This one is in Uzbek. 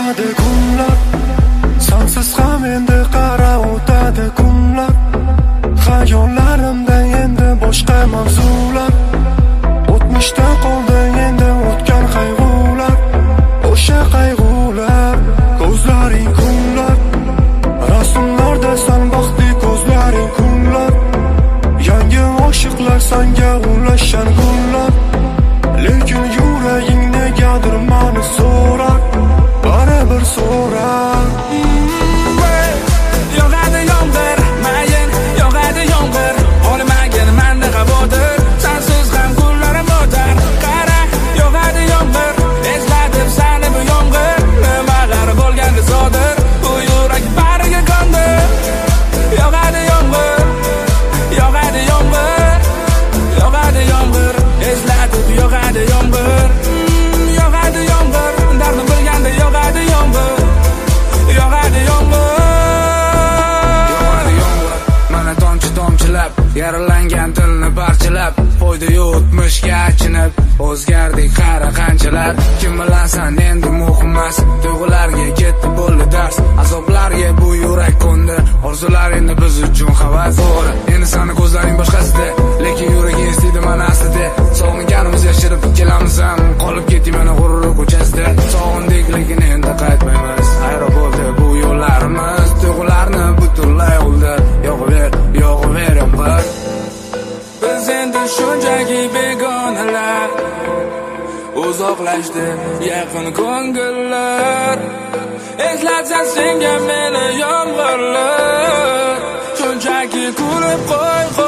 o'tadi kunlar, sensiz ham endi qara o'tadi kunlar. Xayollarimda endi boshqa mavzular, o'tmishda qoldi endi o'tgan qayg'ular. O'sha qayg'ular, ko'zlaring kunlar, rasmlarda san baxtli ko'zlaring kunlar. Yangi oshiqlar senga ulashgan kunlar, lekin yuraging negadir mani so'rar, baribir so'rar. Yog'adi yomg'ir, mayin yog'adi yomg'ir, olmagin menda qabotir, sensiz ham kunlarim o'tar. Qara, yog'adi yomg'ir, esladim seni bu yomg'ir, nimalar bo'lgandi sodir, bu yurak bariga qo'ndi. Yog'adi yomg'ir, yog'adi yomg'ir, yog'adi yomg'ir, eslatib yog'adi yomg'ir. Yog'adi yomg'ir, dardim bilganda yog'adi yomg'ir, yog'adi yomg'ir. Tomchilab, yaralangan dilni parchalab, foyda yo'tmishga achinib, o'zgardik qara qanchalar. Kim bilasan endi muhimmas, tuyg'ularga ketdi bo'ldi dars, azoblarga bu yurak qo'ndi, orzular endi biz uchun havas. To'g'ri, endi sani ko'zlaring boshqasida, lekin yuraging istaydi mana aslida. Sog'inganimiz yashirib kelamiz ham, qolib ketdik mana g'urur ko'chasida. Sog'indik lekin endi qaytmaymiz, hayron bo'ldi bu yo'llarimiz, tuyg'ularni butunlay o'ldir. Yog'aver yomg'ir, biz endi shunchaki begonalar, uzoqlashdi yaqin ko'ngillar. Eslatsa senga meni yomg'irlar, shunchaki kulib qo'y.